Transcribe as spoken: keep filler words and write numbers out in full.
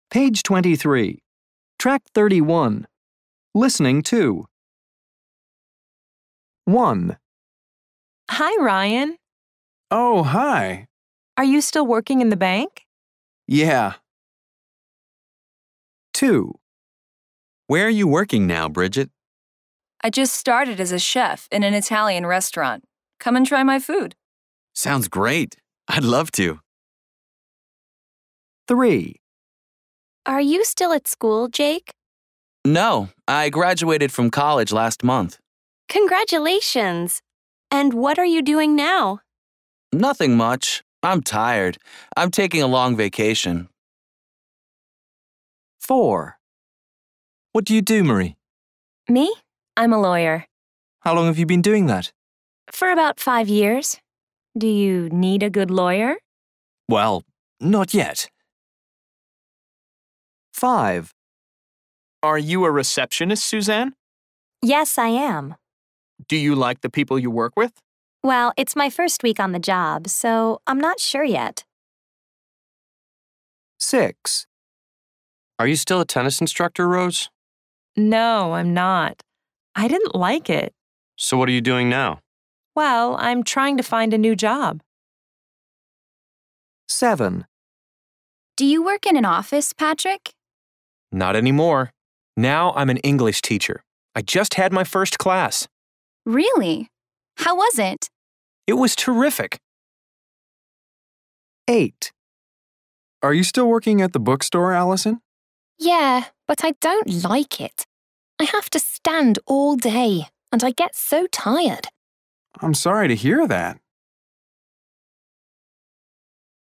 Page twenty-three. Track thirty-one. Listening to. one. Hi, Ryan. Oh, hi. Are you still working in the bank? Yeah. two. Where are you working now, Bridget? I just started as a chef in an Italian restaurant. Come and try my food. Sounds great. I'd love to. three. Are you still at school, Jake? No, I graduated from college last month. Congratulations! And what are you doing now? Nothing much. I'm tired. I'm taking a long vacation. four. What do you do, Marie? Me? I'm a lawyer. How long have you been doing that? For about five years. Do you need a good lawyer? Well, not yet. five. Are you a receptionist, Suzanne? Yes, I am. Do you like the people you work with? Well, it's my first week on the job, so I'm not sure yet. six. Are you still a tennis instructor, Rose? No, I'm not. I didn't like it. So what are you doing now? Well, I'm trying to find a new job. seven. Do you work in an office, Patrick? Not anymore. Now I'm an English teacher. I just had my first class. Really? How was it? It was terrific. eight. Are you still working at the bookstore, Allison? Yeah, but I don't like it. I have to stand all day, and I get so tired. I'm sorry to hear that.